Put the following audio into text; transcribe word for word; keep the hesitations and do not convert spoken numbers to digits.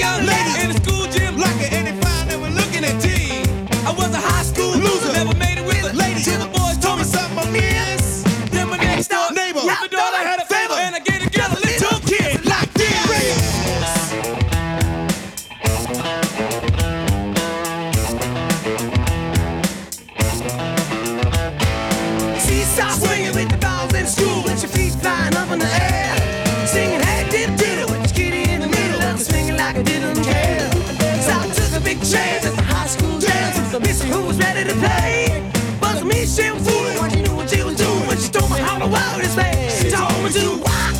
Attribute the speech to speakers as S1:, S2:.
S1: young ladies in the school gym, locking and they found they were looking at teen. I was a high school loser, never made it with a lady. Till the boys told me something I miss. Then my next door neighbor, my daughter had a favor, and I gave the girl a little kid like this. Seesaw swinging with the balls in school, with your feet flying up in the air, singing hey did did with your kitty in the middle of the swinging like I didn't care. So I took a big chance at the high school dance with the miss who was ready to play. But for me she was fooling, she knew what she was doing when she told me how the world is made. She told me to wow.